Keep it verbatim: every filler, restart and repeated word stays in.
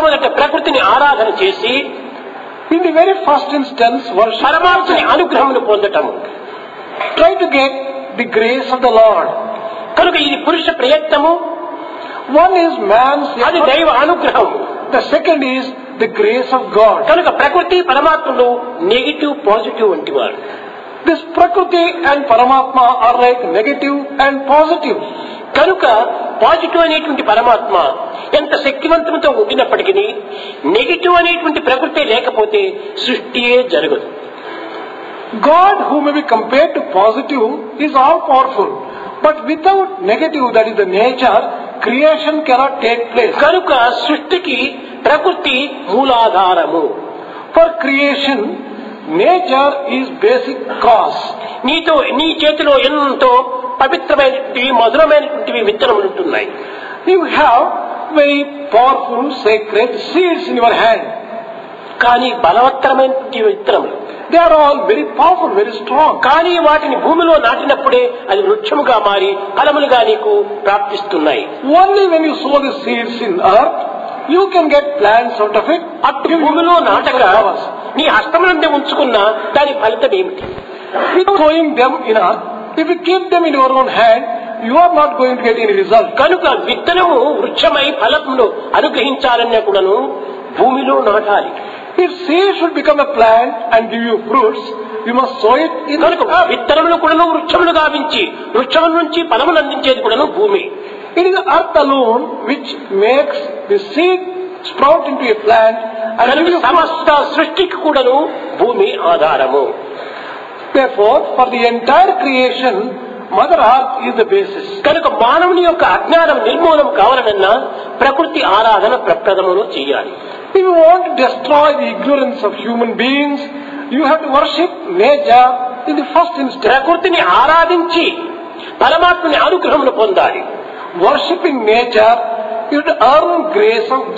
మొట్టమొదట ప్రకృతిని ఆరాధన చేసి in the very first instance, worship పరమాత్మని nature. అనుగ్రహమును పొందటము. Try to get the grace of the Lord. కనుక ఇది పురుష ప్రయత్నము, One is man's అది effort. దైవ అనుగ్రహం. The second is the grace of God. కనుక ప్రకృతి పరమాత్మలు నెగిటివ్ పాజిటివ్ వంటి వారు. This Prakriti and Paramatma are like negative and positive. కనుక పాజిటివ్ అనేటువంటి పరమాత్మ ఎంత శక్తివంతంతో ఉండినప్పటికీ నెగిటివ్ అనేటువంటి ప్రకృతి లేకపోతే సృష్టియే జరగదు. God, who may be compared to positive, is all powerful. But without negative, that is the nature, creation cannot take place. కనుక సృష్టికి ప్రకృతి మూలాధారము. For creation, nature is basic cause. నీతో నీ చేతిలో ఎంతో పవిత్రమైనటువంటివి మధురమైనటువంటివి విత్తనములు ఉంటున్నాయి. You have very powerful, sacred seeds in your hand. కానీ బలవత్తరమైనటువంటి విత్తనములు. They are all very powerful, very strong. కానీ వాటిని భూమిలో నాటినప్పుడే అది వృక్షముగా మారి ఫలములుగా నీకు ప్రాప్తిస్తున్నాయి. Only when you sow the seeds in earth, you can get plants out of it. అట్టి భూమిలో నాటక నీ హస్తమునందే ఉంచుకున్న దాని ఫలితం ఏమిటి? Without sowing them in earth, if you keep them in your own hand, you are not going to get any result. కనుక విత్తనము వృక్షమై ఫలమును అనుగ్రహించాలన్నా కూడాను భూమిలో నాటాలి. If seed should become a plant and give you fruits, you must sow it in కనుక earth. విత్తనములు కూడాను వృక్షములు గావించి వృక్షముల నుంచి ఫలములు అందించేది కూడాను భూమి. It is earth alone which makes the seed sprout into a plant and కనుక give you fruit. సమస్త సృష్టికి కూడాను భూమి ఆధారము. Therefore, for the entire creation, Mother Earth is the basis. కనుక మానవుని యొక్క అజ్ఞానం నిర్మూలన కావాలన్నా ప్రకృతి ఆరాధన ప్రప్రథమలో చేయాలి. If you want to destroy the ignorance of human beings, you have to worship nature in the first instance. ప్రకృతిని ఆరాధించి పరమాత్మని అనుగ్రహమును పొందాలి. Worshipping nature, you have to earn grace of